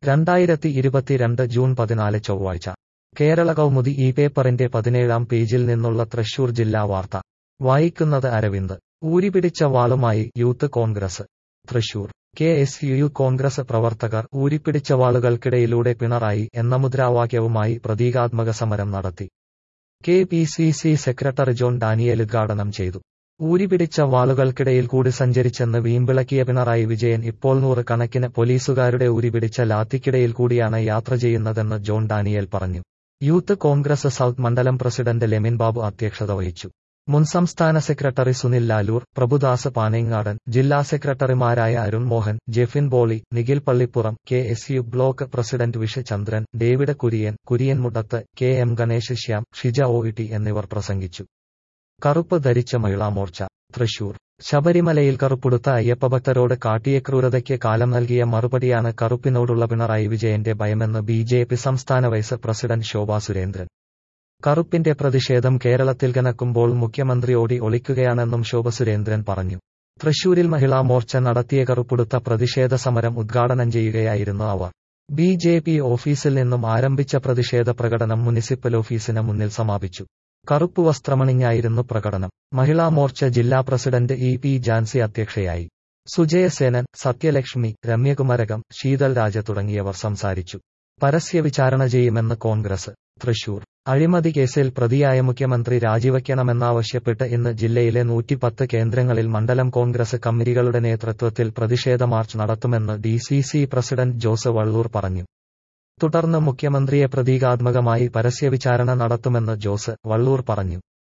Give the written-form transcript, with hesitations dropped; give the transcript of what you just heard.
2022 June 14 ചൊവ്വാഴ്ച കേരള കൗമുദി ഈ പേപ്പറിന്റെ 17-ാം പേജിൽ നിന്നുള്ള തൃശൂർ ജില്ലാ വാർത്ത വായിക്കുന്നത് അരവിന്ദ്. ഊരിപിടിച്ച വാളുമായി യൂത്ത് കോൺഗ്രസ്. തൃശൂർ KSYU കോൺഗ്രസ് പ്രവർത്തകർ ഊരിപ്പിടിച്ച വാളുകൾക്കിടയിലൂടെ പിണറായി എന്ന മുദ്രാവാക്യവുമായി പ്രതീകാത്മക സമരം നടത്തി. KPCC സെക്രട്ടറി ജോൺ ഡാനിയേൽ ഉദ്ഘാടനം ചെയ്തു. ഊരിപിടിച്ച വാളുകൾക്കിടയിൽ കൂടി സഞ്ചരിച്ചെന്ന് വീമ്പിളക്കിയ പിണറായി വിജയൻ ഇപ്പോൾ നൂറുകണക്കിന് പോലീസുകാരുടെ ഊരിപിടിച്ച ലാത്തിക്കിടയിൽ കൂടിയാണ് യാത്ര ചെയ്യുന്നതെന്ന് ജോൺ ഡാനിയേൽ പറഞ്ഞു. യൂത്ത് കോൺഗ്രസ് സൗത്ത് മണ്ഡലം പ്രസിഡന്റ് ലെമിൻ ബാബു അധ്യക്ഷത വഹിച്ചു. മുൻ സംസ്ഥാന സെക്രട്ടറി സുനിൽ ലാലൂർ, പ്രഭുദാസ് പാണേങ്ങാടൻ, ജില്ലാ സെക്രട്ടറിമാരായ Arun Mohan, Jefin Bolly, Nikhil Pallippuram, KSU block president Visha Chandran, David Kurian Mudath, KM Ganesh Shyam, Shija OET എന്നിവർ പ്രസംഗിച്ചു. കറുപ്പ് ധരിച്ച മഹിളാ മോർച്ച. തൃശൂർ ശബരിമലയിൽ കറുപ്പുടുത്ത അയ്യപ്പഭക്തരോട് കാട്ടിയ ക്രൂരതയ്ക്ക് കാലം നൽകിയ മറുപടിയാണ് കറുപ്പിനോടുള്ള പിണറായി വിജയന്റെ ഭയമെന്ന് BJP സംസ്ഥാന വൈസ് പ്രസിഡന്റ് ശോഭാ സുരേന്ദ്രൻ. കറുപ്പിന്റെ പ്രതിഷേധം കേരളത്തിൽ കനക്കുമ്പോൾ മുഖ്യമന്ത്രി ഒളിക്കുകയാണെന്നും ശോഭ സുരേന്ദ്രൻ പറഞ്ഞു. തൃശൂരിൽ മഹിളാ മോർച്ച നടത്തിയ കറുപ്പുടുത്ത പ്രതിഷേധ സമരം ഉദ്ഘാടനം ചെയ്യുകയായിരുന്നു അവർ. BJP ഓഫീസിൽ നിന്നും ആരംഭിച്ച പ്രതിഷേധ പ്രകടനം മുനിസിപ്പൽ ഓഫീസിന് മുന്നിൽ സമാപിച്ചു. കറുപ്പ് വസ്ത്രമണിഞ്ഞായിരുന്നു പ്രകടനം. മഹിളാ മോർച്ച ജില്ലാ പ്രസിഡന്റ് EP ജാൻസി അധ്യക്ഷയായി. സുജയസേനൻ, സത്യലക്ഷ്മി, രമ്യകുമരകം, ശീതൽ രാജ തുടങ്ങിയവർ സംസാരിച്ചു. പരസ്യ വിചാരണ ചെയ്യുമെന്ന് കോൺഗ്രസ്. തൃശൂർ അഴിമതി കേസിൽ പ്രതിയായ മുഖ്യമന്ത്രി രാജിവയ്ക്കണമെന്നാവശ്യപ്പെട്ട് ഇന്ന് ജില്ലയിലെ 110 കേന്ദ്രങ്ങളിൽ മണ്ഡലം കോൺഗ്രസ് കമ്മിറ്റികളുടെ നേതൃത്വത്തിൽ പ്രതിഷേധ മാർച്ച് നടത്തുമെന്ന് DCC പ്രസിഡന്റ് ജോസ് വള്ളൂർ പറഞ്ഞു. തുടർന്ന് മുഖ്യമന്ത്രിയെ പ്രതീകാത്മകമായി പരസ്യ വിചാരണ നടത്തുമെന്ന് ജോസ് വള്ളൂർ പറഞ്ഞു.